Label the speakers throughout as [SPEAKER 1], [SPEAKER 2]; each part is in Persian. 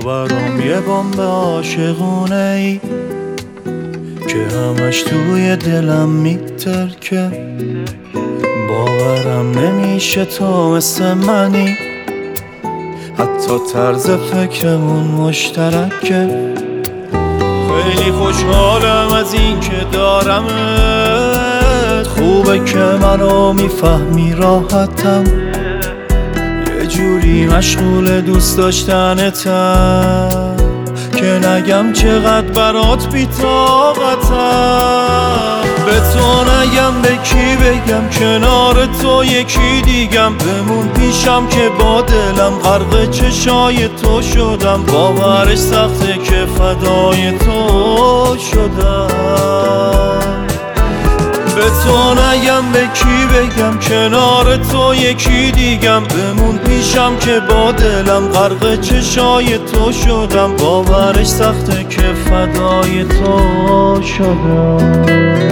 [SPEAKER 1] برام یه بمب عاشقونه ای که همش توی دلم میترکه. باورم نمیشه تو مثل منی، حتی طرز فکرمون مشترکه. خیلی خوشحالم از این که دارمت، خوبه که منو میفهمی راحتم. یه جوری مشغول دوست داشتنتم که نگم چقدر برات بی‌طاقتم. به تو نگم به کی بگم، کنار تو یکی دیگم. بمون پیشم که با دلم غرق چشای تو شدم. باورش سخته که فدای تو شدم. به تو نگم به کی بگم، کنار تو یکی دیگم. بمون پیشم که با دلم غرق چشای تو شدم. باورش سخته که فدای تو شدم.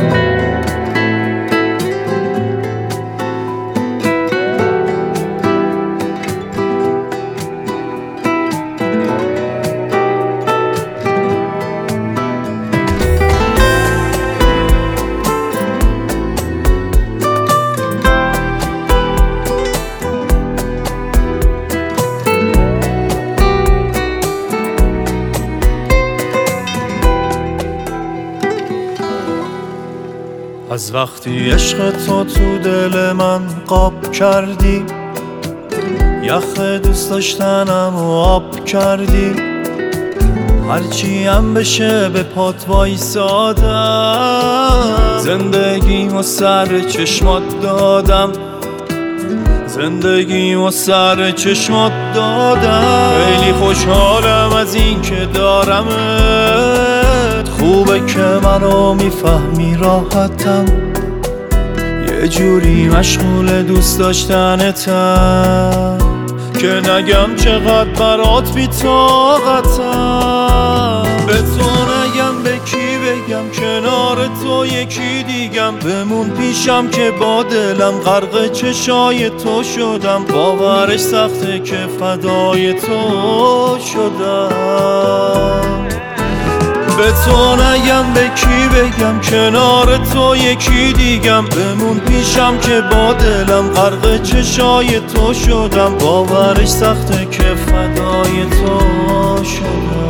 [SPEAKER 1] از وقتی عشق تو دل من قاب کردی، یخ دوست داشتنم و آب کردی. هرچی هم بشه به پات وایسادم. زندگیمو سر چشمات دادم، زندگیمو سر چشمات دادم. خیلی خوشحالم از این که دارمت، خوبه که منو میفهمی راحتم. یه جوری مشغول دوست داشتنتم که نگم چقدر برات بی‌طاقتم. به تو نگم به کی بگم، کنار تو یکی دیگم. بمون پیشم که با دلم غرق چشای تو شدم. باورش سخته که فدای تو شدم. به تو نگم به کی بگم، کنار تو یکی دیگم. بمون پیشم که با دلم غرق چشای تو شدم. باورش سخته که فدای تو شدم.